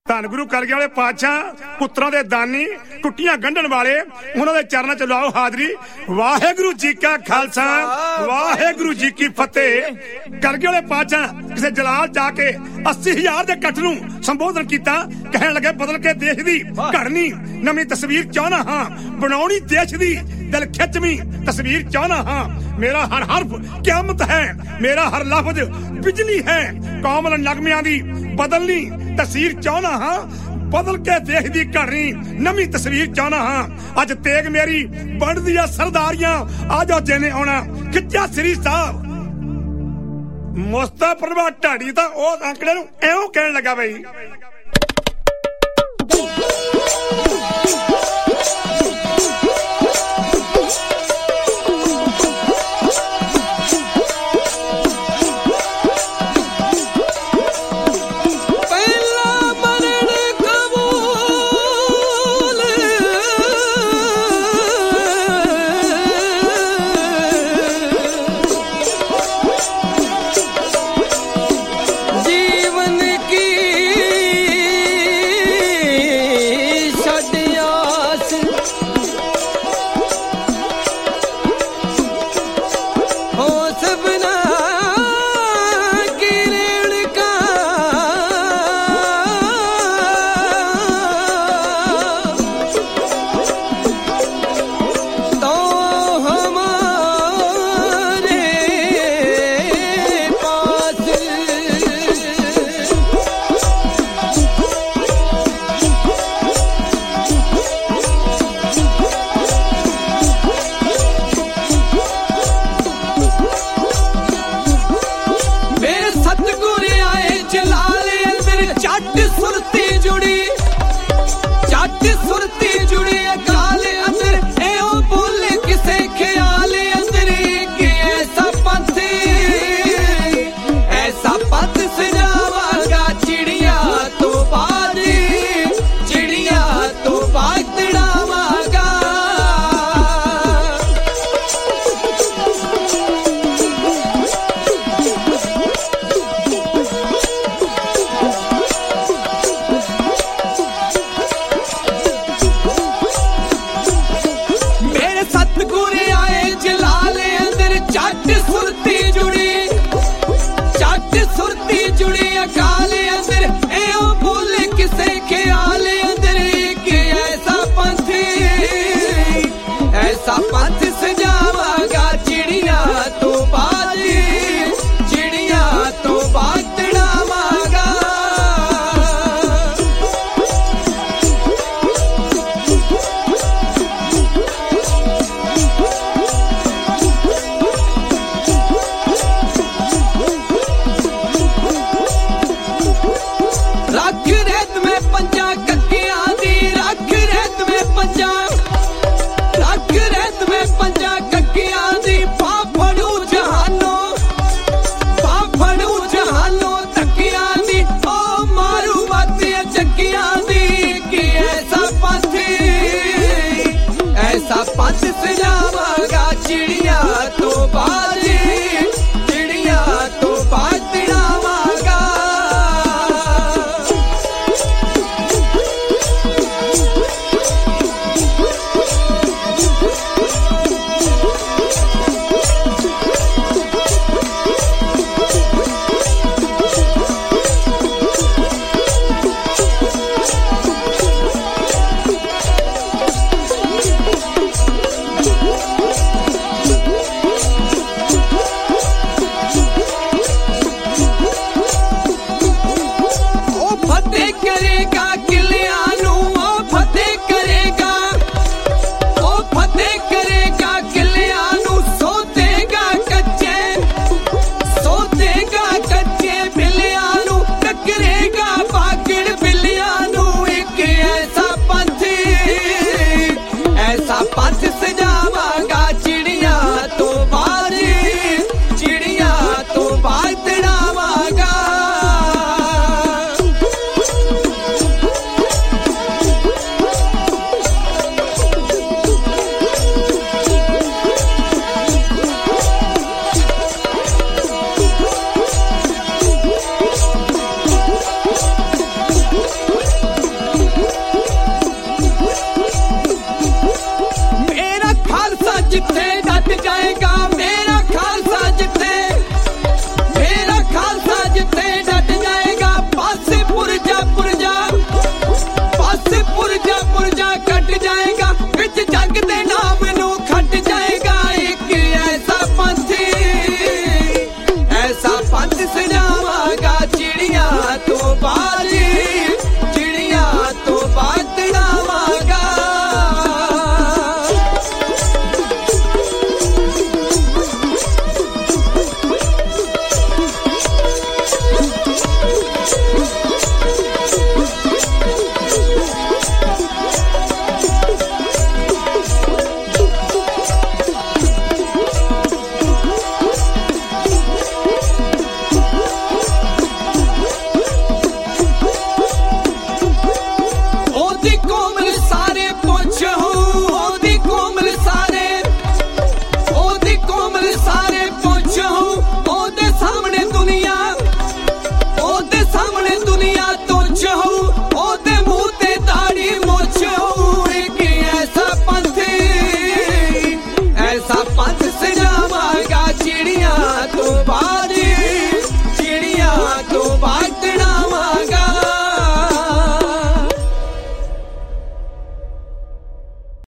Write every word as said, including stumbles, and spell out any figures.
ਧੰਨ ਗੁਰੂ ਕਲਗੀ ਵਾਲੇ ਪਾਤਸ਼ਾਹ ਪੁੱਤਰਾਂ ਦੇ ਦਾਨੀ ਟੁੱਟੀਆਂ ਗੰਢਣ ਵਾਲੇ ਉਹਨਾਂ ਦੇ ਚਰਨਾਂ ਚ ਲਾਓ ਹਾਜ਼ਰੀ। ਵਾਹਿਗੁਰੂ ਜੀ ਕਾ ਖਾਲਸਾ ਵਾਹਿਗੁਰੂ ਜੀ ਕੀ ਫਤਿਹ। ਕਲਗੀ ਵਾਲੇ ਪਾਤਸ਼ਾਹ ਕਿਸੇ ਜਲਾਲ ਜਾ ਕੇ अस्सी हज़ार ਦੇ ਇਕੱਠ ਨੂੰ ਸੰਬੋਧਨ ਕੀਤਾ। ਕਹਿਣ ਲੱਗੇ ਬਦਲ ਕੇ ਦੇਸ਼ ਦੀ ਘੜਨੀ ਨਵੀਂ ਤਸਵੀਰ ਚਾਹਨਾ ਹਾਂ, ਬਣਾਉਣੀ ਦੇਸ਼ ਦੀ ਦਿਲ ਖਿੱਚਵੀਂ ਤਸਵੀਰ ਚਾਹਨਾ ਹਾਂ। मेरा हर हर्फ क़यामत है, मेरा हर लफ्ज बिजली है। कोमल नगमियां दी बदलनी तस्वीर चाहना हाँ, बदल के देख दी घड़नी नवी तस्वीर चाहना हाँ। अज तेग मेरी बढ़दी आ सरदारियां, आज जिन्हें आना खिच्चा श्री साहब मुस्तफा ढाडी तां उस आंकड़े नूं इउं कहण लगा बई करेगा किल